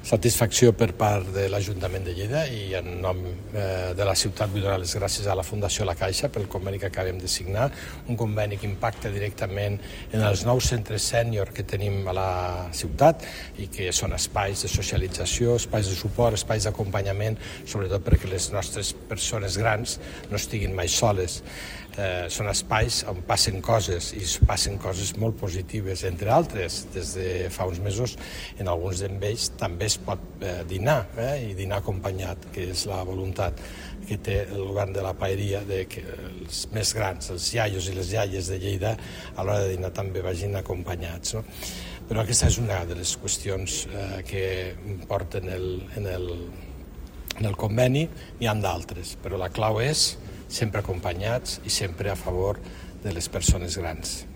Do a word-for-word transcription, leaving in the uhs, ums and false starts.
satisfacció per part de l'Ajuntament de Lleida i en nom eh, de la ciutat vull donar les gràcies a la Fundació La Caixa pel conveni que acabem de signar, un conveni que impacta directament en els nous centres sènior que tenim a la ciutat i que són espais de socialització, espais de suport, espais d'acompanyament, sobretot perquè les nostres persones grans no estiguin mai soles. Eh, són espais on passen coses i passen coses molt positives, entre altres. Des de fa uns mesos en alguns d'ells també es pot eh, dinar eh, i dinar acompanyat, que és la voluntat que té el govern de la Paeria de que els més grans, els iaios i les iaies de Lleida a l'hora de dinar també vagin acompanyats, no? Però aquesta és una de les qüestions eh, que porten el, en, el, en el conveni. N'hi ha d'altres, però la clau és sempre acompanyats i sempre a favor de les persones grans.